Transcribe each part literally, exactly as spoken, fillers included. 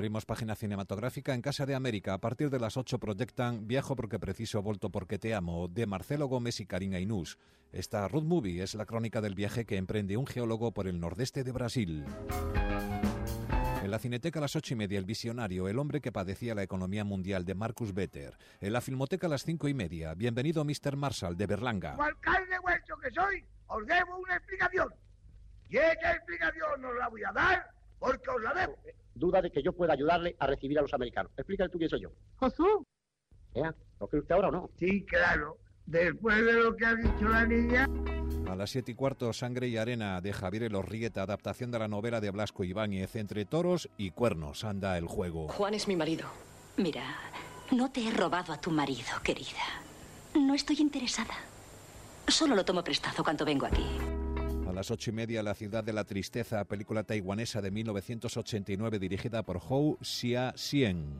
Abrimos página cinematográfica en Casa de América. A partir de las ocho proyectan Viajo porque preciso, volto porque te amo, de Marcelo Gómez y Karina Inús. Esta Road Movie es la crónica del viaje que emprende un geólogo por el nordeste de Brasil. En la Cineteca a las ocho y media, El visionario, el hombre que padecía la economía mundial, de Marcus Better. En la Filmoteca a las cinco y media, Bienvenido mister Marshall, de Berlanga. Como alcalde vuestro que soy, os debo una explicación. Y esa explicación no la voy a dar porque os la debo. Duda de que yo pueda ayudarle a recibir a los americanos. Explícale tú quién soy yo. ¿Jesús? ¿Ya? ¿Lo cree usted ahora o no? Sí, claro. Después de lo que ha dicho la niña... A las siete y cuarto, Sangre y arena, de Javier Elorrieta, adaptación de la novela de Blasco Ibáñez. Entre toros y cuernos anda el juego. Juan es mi marido. Mira, no te he robado a tu marido, querida. No estoy interesada. Solo lo tomo prestado cuando vengo aquí. A las ocho y media, La ciudad de la tristeza, película taiwanesa de mil novecientos ochenta y nueve, dirigida por Hou Hsia-sien.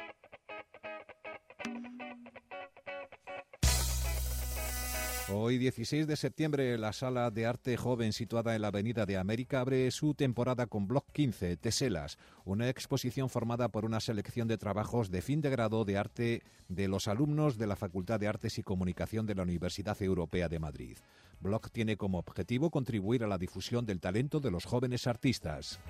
Hoy, dieciséis de septiembre, la Sala de Arte Joven, situada en la Avenida de América, abre su temporada con Block quince, Teselas, una exposición formada por una selección de trabajos de fin de grado de arte de los alumnos de la Facultad de Artes y Comunicación de la Universidad Europea de Madrid. Block tiene como objetivo contribuir a la difusión del talento de los jóvenes artistas.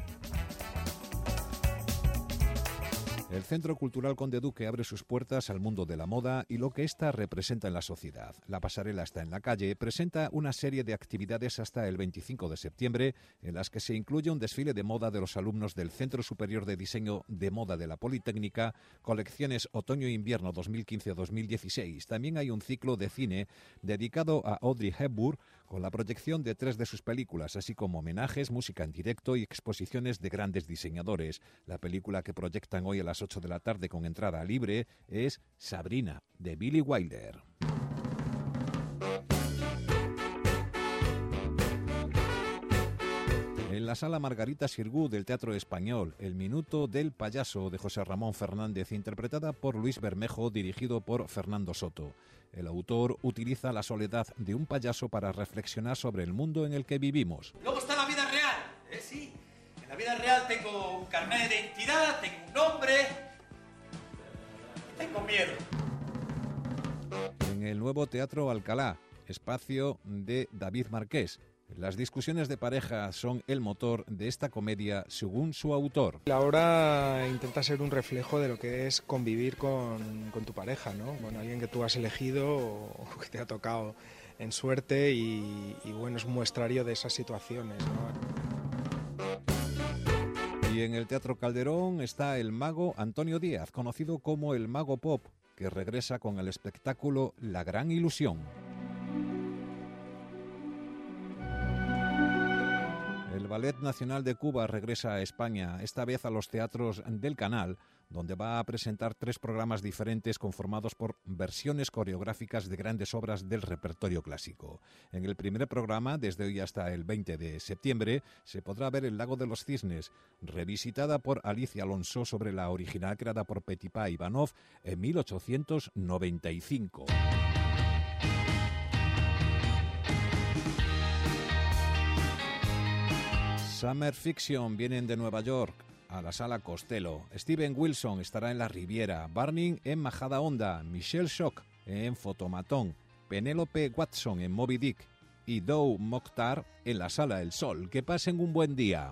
El Centro Cultural Conde Duque abre sus puertas al mundo de la moda y lo que ésta representa en la sociedad. La pasarela está en la calle, presenta una serie de actividades hasta el veinticinco de septiembre, en las que se incluye un desfile de moda de los alumnos del Centro Superior de Diseño de Moda de la Politécnica, colecciones otoño-invierno dos mil quince a dos mil dieciséis. También hay un ciclo de cine dedicado a Audrey Hepburn, con la proyección de tres de sus películas, así como homenajes, música en directo y exposiciones de grandes diseñadores. La película que proyectan hoy a las ocho de la tarde con entrada libre es Sabrina, de Billy Wilder. En la Sala Margarita Xirgu del Teatro Español, El minuto del payaso, de José Ramón Fernández, interpretada por Luis Bermejo, dirigido por Fernando Soto. El autor utiliza la soledad de un payaso para reflexionar sobre el mundo en el que vivimos. Luego está la vida real, ¿eh? Sí. En la vida real tengo un carnet de identidad, tengo un nombre... Tengo miedo. En el nuevo Teatro Alcalá, espacio de David Marqués. Las discusiones de pareja son el motor de esta comedia, según su autor. La obra intenta ser un reflejo de lo que es convivir con, con tu pareja, ¿no? Bueno, alguien que tú has elegido o que te ha tocado en suerte y, y bueno, es un muestrario de esas situaciones, ¿no? Y en el Teatro Calderón está el mago Antonio Díaz, conocido como el Mago Pop, que regresa con el espectáculo La Gran Ilusión. El Ballet Nacional de Cuba regresa a España, esta vez a los teatros del Canal, donde va a presentar tres programas diferentes conformados por versiones coreográficas de grandes obras del repertorio clásico. En el primer programa, desde hoy hasta el veinte de septiembre, se podrá ver El Lago de los Cisnes, revisitada por Alicia Alonso sobre la original creada por Petipa Ivanov en mil ochocientos noventa y cinco. Summer Fiction vienen de Nueva York a la Sala Costello. Steven Wilson estará en La Riviera, Barney en Majadahonda, Michelle Shock en Fotomatón, Penélope Watson en Moby Dick y Doug Mokhtar en la Sala El Sol. Que pasen un buen día.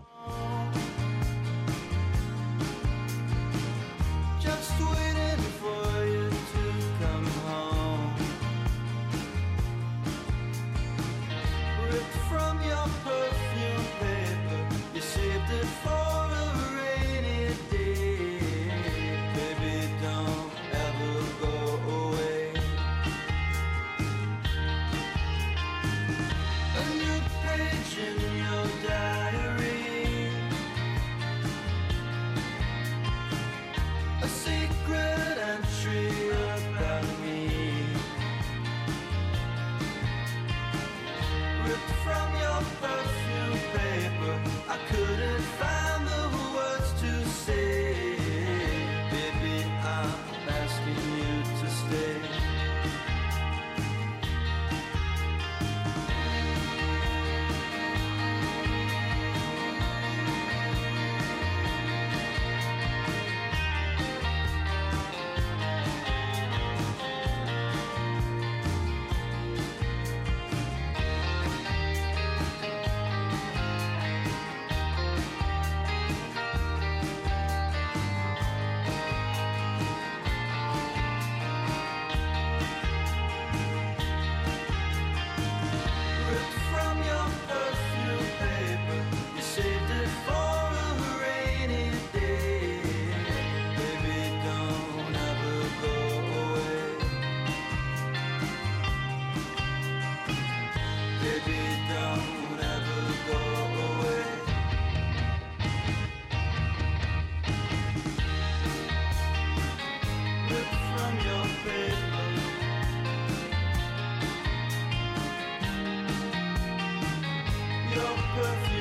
perfume.